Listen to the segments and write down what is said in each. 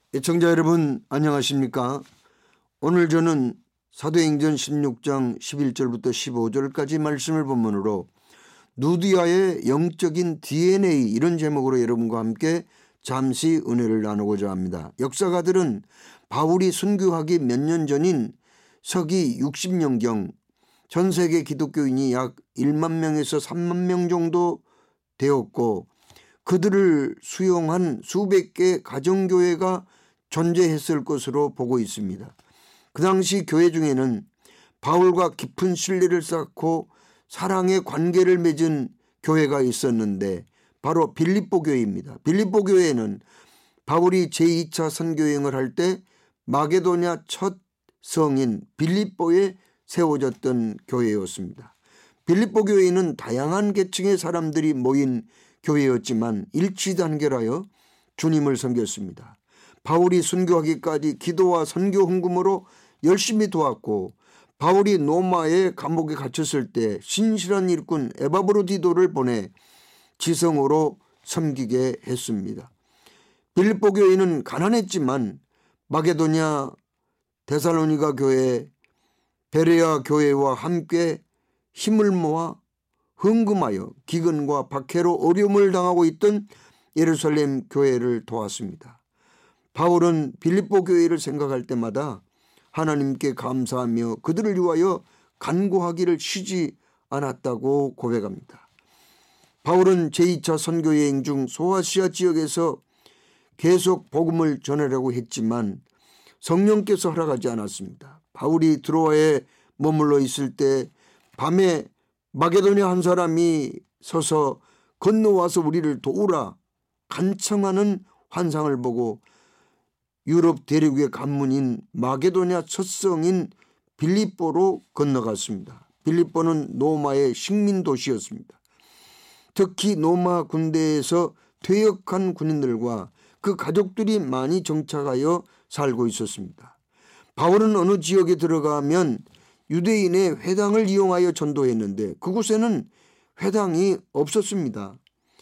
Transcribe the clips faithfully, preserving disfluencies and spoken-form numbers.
애청자 여러분 안녕하십니까? 오늘 저는 사도행전 십육 장 십일 절부터 십오 절까지 말씀을 본문으로 누디아의 영적인 디엔에이 이런 제목으로 여러분과 함께 잠시 은혜를 나누고자 합니다. 역사가들은 바울이 순교하기 몇 년 전인 서기 육십 년경 전 세계 기독교인이 약 일만 명에서 삼만 명 정도 되었고 그들을 수용한 수백 개 가정교회가 존재했을 것으로 보고 있습니다. 그 당시 교회 중에는 바울과 깊은 신뢰를 쌓고 사랑의 관계를 맺은 교회가 있었는데 바로 빌립보 교회입니다. 빌립보 교회는 바울이 제이 차 선교여행을 할 때 마게도냐 첫 성인 빌립보에 세워졌던 교회였습니다. 빌립보 교회는 다양한 계층의 사람들이 모인 교회였지만 일치단결하여 주님을 섬겼습니다. 바울이 순교하기까지 기도와 선교 헌금으로 열심히 도왔고 바울이 로마의 감옥에 갇혔을 때 신실한 일꾼 에바브로디도를 보내 지성으로 섬기게 했습니다. 빌립보 교회는 가난했지만 마게도냐, 데살로니가 교회, 베레아 교회와 함께 힘을 모아 헌금하여 기근과 박해로 어려움을 당하고 있던 예루살렘 교회를 도왔습니다. 바울은 빌립보 교회를 생각할 때마다 하나님께 감사하며 그들을 위하여 간구하기를 쉬지 않았다고 고백합니다. 바울은 제이 차 선교여행 중 소아시아 지역에서 계속 복음을 전하려고 했지만 성령께서 허락하지 않았습니다. 바울이 드로아에 머물러 있을 때 밤에 마게도냐 한 사람이 서서 건너와서 우리를 도우라 간청하는 환상을 보고 유럽 대륙의 관문인 마게도냐 첫 성인 빌립보로 건너갔습니다. 빌립보는 로마의 식민 도시였습니다. 특히 로마 군대에서 퇴역한 군인들과 그 가족들이 많이 정착하여 살고 있었습니다. 바울은 어느 지역에 들어가면 유대인의 회당을 이용하여 전도했는데 그곳에는 회당이 없었습니다.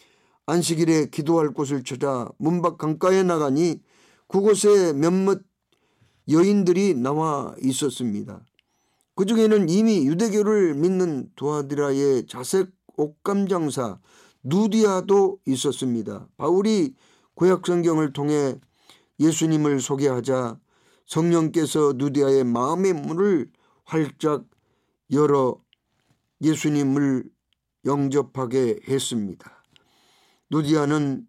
안식일에 기도할 곳을 찾아 문밖 강가에 나가니 그곳에 몇몇 여인들이 나와 있었습니다. 그 중에는 이미 유대교를 믿는 두아디라의 자색 옷감 장사 누디아도 있었습니다. 바울이 구약 성경을 통해 예수님을 소개하자 성령께서 누디아의 마음의 문을 활짝 열어 예수님을 영접하게 했습니다. 누디아는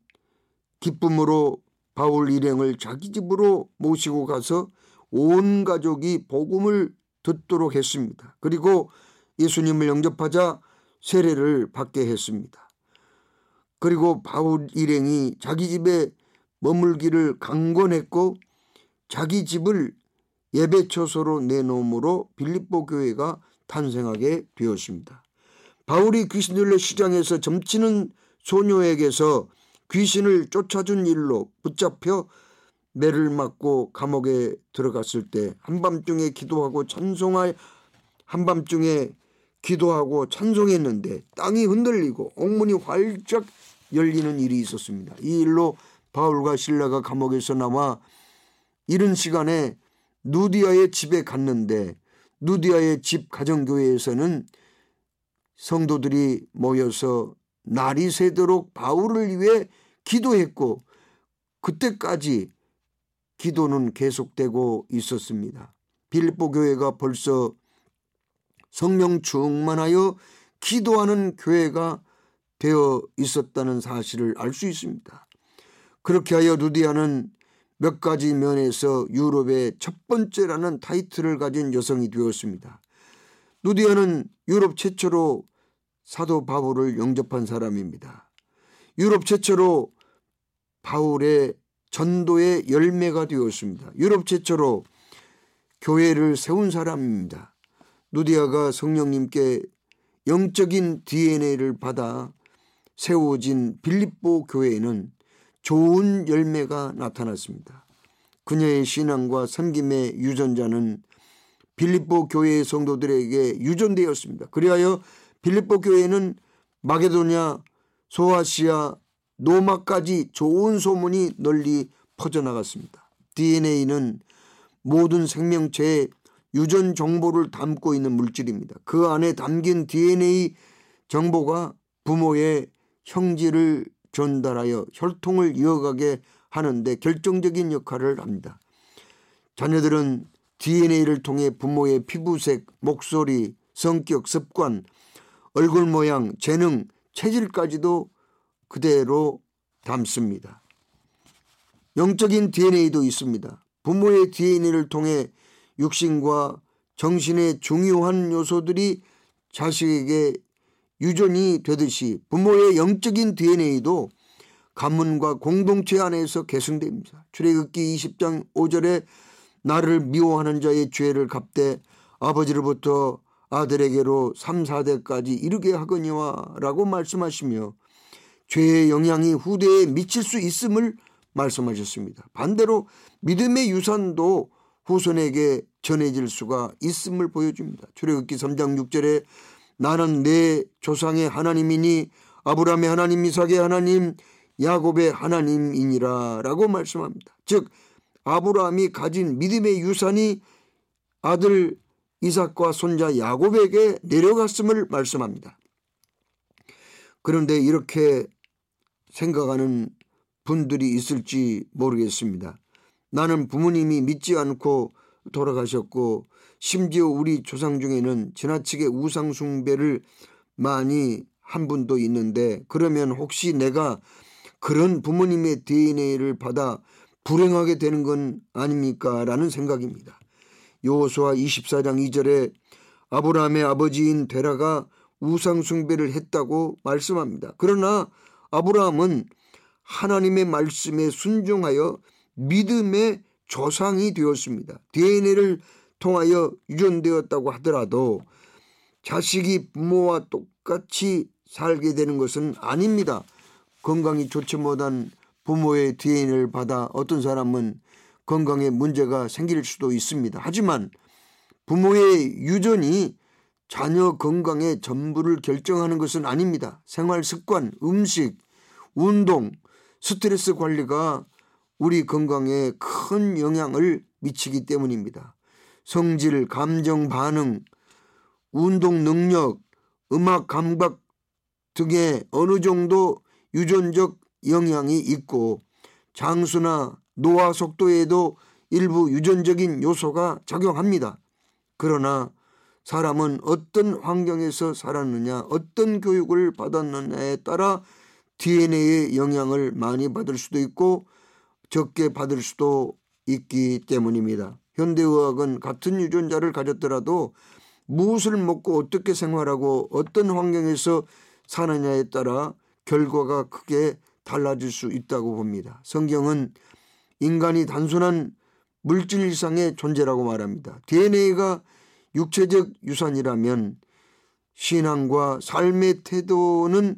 기쁨으로 바울 일행을 자기 집으로 모시고 가서 온 가족이 복음을 듣도록 했습니다. 그리고 예수님을 영접하자 세례를 받게 했습니다. 그리고 바울 일행이 자기 집에 머물기를 강권했고 자기 집을 예배처소로 내놓음으로 빌립보 교회가 탄생하게 되었습니다. 바울이 귀신 들려 시장에서 점치는 소녀에게서 귀신을 쫓아준 일로 붙잡혀 매를 맞고 감옥에 들어갔을 때 한밤중에 기도하고 찬송할 한밤중에 기도하고 찬송했는데 땅이 흔들리고 옥문이 활짝 열리는 일이 있었습니다. 이 일로 바울과 실라가 감옥에서 나와 이른 시간에 누디아의 집에 갔는데 누디아의 집 가정교회에서는 성도들이 모여서 날이 새도록 바울을 위해 기도했고 그때까지 기도는 계속되고 있었습니다. 빌립보 교회가 벌써 성령 충만하여 기도하는 교회가 되어 있었다는 사실을 알 수 있습니다. 그렇게 하여 누디아는 몇 가지 면에서 유럽의 첫 번째라는 타이틀을 가진 여성이 되었습니다. 누디아는 유럽 최초로 사도 바울을 영접한 사람입니다. 유럽 최초로 바울의 전도의 열매가 되었습니다. 유럽 최초로 교회를 세운 사람입니다. 누디아가 성령님께 영적인 디엔에이를 받아 세워진 빌립보 교회에는 좋은 열매가 나타났습니다. 그녀의 신앙과 섬김의 유전자는 빌립보 교회의 성도들에게 유전되었습니다. 그리하여 빌립보 교회는 마게도냐, 소아시아, 로마까지 좋은 소문이 널리 퍼져나갔습니다. 디엔에이는 모든 생명체의 유전 정보를 담고 있는 물질입니다. 그 안에 담긴 디엔에이 정보가 부모의 형질을 전달하여 혈통을 이어가게 하는데 결정적인 역할을 합니다. 자녀들은 디엔에이를 통해 부모의 피부색, 목소리, 성격, 습관, 얼굴 모양, 재능, 체질까지도 그대로 담습니다. 영적인 디엔에이도 있습니다. 부모의 디엔에이를 통해 육신과 정신의 중요한 요소들이 자식에게 유전이 되듯이 부모의 영적인 디엔에이도 가문과 공동체 안에서 계승됩니다. 출애굽기 이십 장 오 절에 나를 미워하는 자의 죄를 갚되 아버지로부터 아들에게로 삼, 사 대까지 이르게 하거니와 라고 말씀하시며 죄의 영향이 후대에 미칠 수 있음을 말씀하셨습니다. 반대로 믿음의 유산도 후손에게 전해질 수가 있음을 보여줍니다. 출애굽기 삼 장 육 절에 나는 내 조상의 하나님이니 아브라함의 하나님, 이삭의 하나님, 야곱의 하나님이니라 라고 말씀합니다. 즉 아브라함이 가진 믿음의 유산이 아들 이삭과 손자 야곱에게 내려갔음을 말씀합니다. 그런데 이렇게 생각하는 분들이 있을지 모르겠습니다. 나는 부모님이 믿지 않고 돌아가셨고 심지어 우리 조상 중에는 지나치게 우상 숭배를 많이 한 분도 있는데 그러면 혹시 내가 그런 부모님의 디엔에이를 받아 불행하게 되는 건 아닙니까? 라는 생각입니다. 여호수아 이십사 장 이 절에 아브라함의 아버지인 데라가 우상 숭배를 했다고 말씀합니다. 그러나 아브라함은 하나님의 말씀에 순종하여 믿음의 조상이 되었습니다. 디엔에이를 통하여 유전되었다고 하더라도 자식이 부모와 똑같이 살게 되는 것은 아닙니다. 건강이 좋지 못한 부모의 디엔에이를 받아 어떤 사람은 건강에 문제가 생길 수도 있습니다. 하지만 부모의 유전이 자녀 건강의 전부를 결정하는 것은 아닙니다. 생활 습관, 음식, 운동, 스트레스 관리가 우리 건강에 큰 영향을 미치기 때문입니다. 성질, 감정 반응, 운동 능력, 음악 감각 등의 어느 정도 유전적 영향이 있고 장수나 노화 속도에도 일부 유전적인 요소가 작용합니다. 그러나 사람은 어떤 환경에서 살았느냐, 어떤 교육을 받았느냐에 따라 디엔에이의 영향을 많이 받을 수도 있고 적게 받을 수도 있기 때문입니다. 현대의학은 같은 유전자를 가졌더라도 무엇을 먹고 어떻게 생활하고 어떤 환경에서 사느냐에 따라 결과가 크게 달라질 수 있다고 봅니다. 성경은 인간이 단순한 물질 이상의 존재라고 말합니다. 디엔에이가 육체적 유산이라면 신앙과 삶의 태도는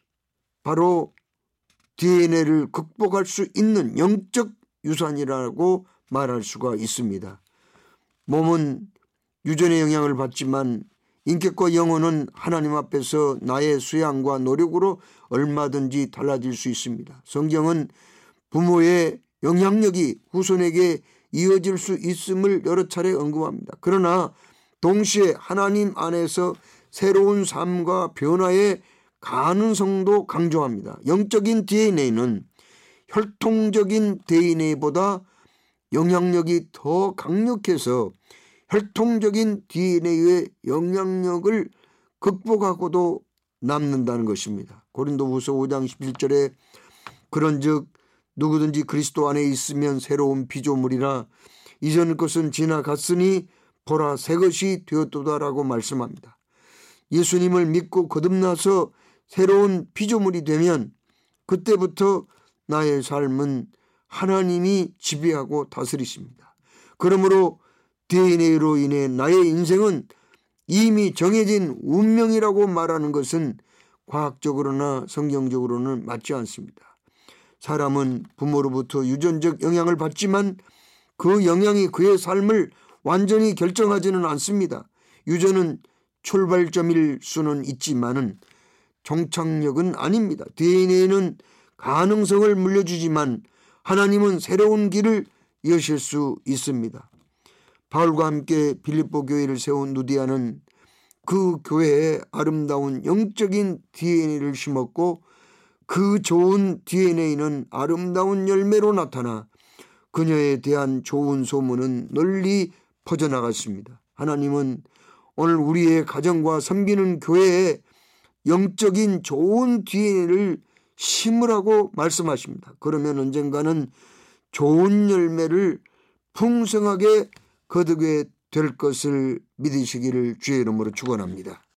바로 디엔에이를 극복할 수 있는 영적 유산이라고 말할 수가 있습니다. 몸은 유전의 영향을 받지만 인격과 영혼은 하나님 앞에서 나의 수양과 노력으로 얼마든지 달라질 수 있습니다. 성경은 부모의 영향력이 후손에게 이어질 수 있음을 여러 차례 언급합니다. 그러나 동시에 하나님 안에서 새로운 삶과 변화의 가능성도 강조합니다. 영적인 디엔에이는 혈통적인 디엔에이보다 영향력이 더 강력해서 혈통적인 디엔에이의 영향력을 극복하고도 남는다는 것입니다. 고린도후서 오 장 십일 절에 그런즉 누구든지 그리스도 안에 있으면 새로운 피조물이라 이전 것은 지나갔으니 보라 새 것이 되었도다라고 말씀합니다. 예수님을 믿고 거듭나서 새로운 피조물이 되면 그때부터 나의 삶은 하나님이 지배하고 다스리십니다. 그러므로 디엔에이로 인해 나의 인생은 이미 정해진 운명이라고 말하는 것은 과학적으로나 성경적으로는 맞지 않습니다. 사람은 부모로부터 유전적 영향을 받지만 그 영향이 그의 삶을 완전히 결정하지는 않습니다. 유전은 출발점일 수는 있지만은 종착역은 아닙니다. 디엔에이는 가능성을 물려주지만 하나님은 새로운 길을 여실 수 있습니다. 바울과 함께 빌립보 교회를 세운 누디아는 그 교회에 아름다운 영적인 디엔에이를 심었고 그 좋은 디엔에이는 아름다운 열매로 나타나 그녀에 대한 좋은 소문은 널리 퍼져나갔습니다. 하나님은 오늘 우리의 가정과 섬기는 교회에 영적인 좋은 디엔에이를 심으라고 말씀하십니다. 그러면 언젠가는 좋은 열매를 풍성하게 거두게 될 것을 믿으시기를 주의 이름으로 축원합니다.